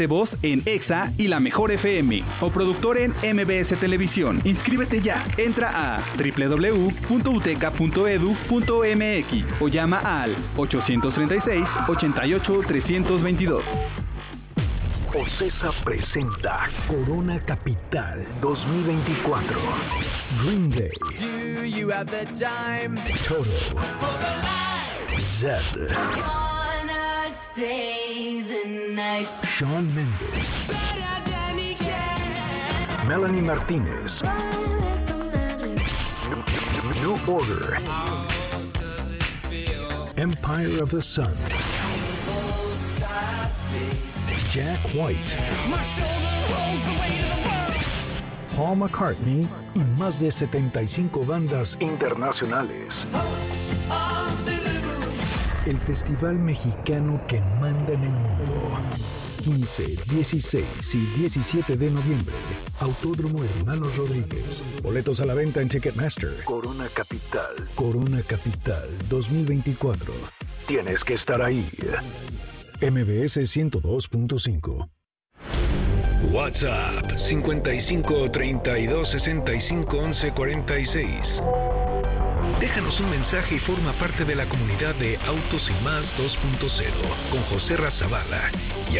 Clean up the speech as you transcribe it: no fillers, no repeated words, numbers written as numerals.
de voz en EXA y La Mejor FM o productor en MBS Televisión. Inscríbete ya. Entra a www.uteca.edu.mx o llama al 836-88-322. OCESA presenta Corona Capital 2024. Green Day. Do you have the time? Toto. Zed. Stay the night. Shawn Mendes. Melanie Martinez. New Order. Empire of the Sun. Jack White. Paul McCartney y más de 75 bandas internacionales. El festival mexicano que manda en el mundo. 15, 16 y 17 de noviembre. Autódromo Hermanos Rodríguez. Boletos a la venta en Ticketmaster. Corona Capital 2024. Tienes que estar ahí. MBS 102.5. WhatsApp 55 32 65 11 46. Déjanos un mensaje y forma parte de la comunidad de Autos y Más 2.0 con José Razabala y